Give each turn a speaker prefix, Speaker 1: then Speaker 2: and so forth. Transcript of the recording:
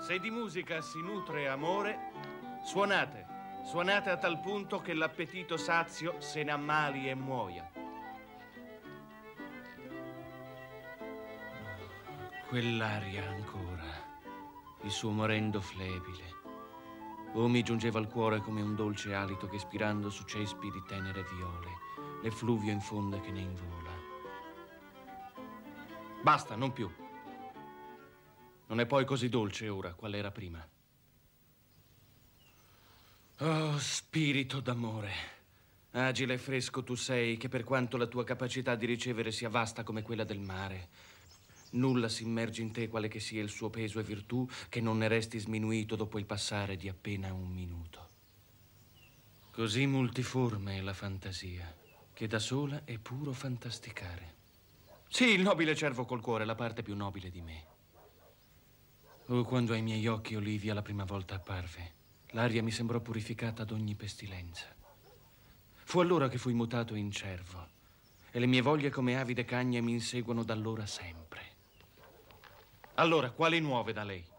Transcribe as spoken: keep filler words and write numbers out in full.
Speaker 1: Se di musica si nutre amore, suonate, suonate a tal punto che l'appetito sazio se ne ammali e muoia. Quell'aria ancora, il suo morendo flebile. Oh, mi giungeva al cuore come un dolce alito che spirando su cespi di tenere viole, l'effluvio infonde che ne invola. Basta, non più. Non è poi così dolce ora, qual era prima. Oh, spirito d'amore, agile e fresco tu sei, che per quanto la tua capacità di ricevere sia vasta come quella del mare, nulla si immerge in te, quale che sia il suo peso e virtù, che non ne resti sminuito dopo il passare di appena un minuto. Così multiforme è la fantasia, che da sola è puro fantasticare. Sì, il nobile cervo col cuore, la parte più nobile di me. Oh, quando ai miei occhi Olivia la prima volta apparve, l'aria mi sembrò purificata ad ogni pestilenza. Fu allora che fui mutato in cervo, e le mie voglie come avide cagne mi inseguono da allora sempre. Allora, quali nuove da lei?